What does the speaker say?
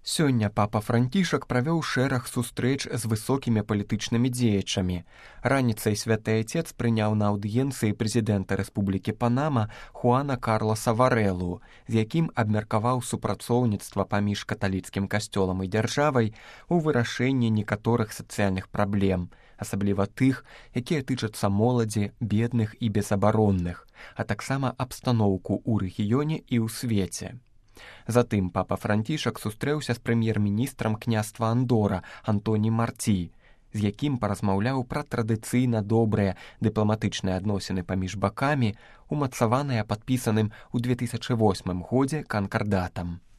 Сёння папа Францішак правёў шэраг сустрэч з высокімі палітычнымі дзеячамі. Раніцай святы айцец прыняў на аўдыенцыі прэзідэнта Рэспублікі Панама Хуана Карласа Варэлу, з якім абмеркаваў супрацоўніцтва паміж каталіцкім касцёлам і дзяржавай у вырашэнні некаторых сацыяльных праблем, асабліва тых, якія тычацца моладзі, бедных і безабаронных, а таксама абстаноўку ў рэгіёне і ў свеце. Затым папа Францішак сустрэўся з прэм'ер-міністрам княства Андора Антоні Марці, з якім паразмаўляў пра традыцыйна добрыя дыпламатычныя адносіны паміж бакамі, умацаваныя падпісаным у 2008 годзе канкардатам.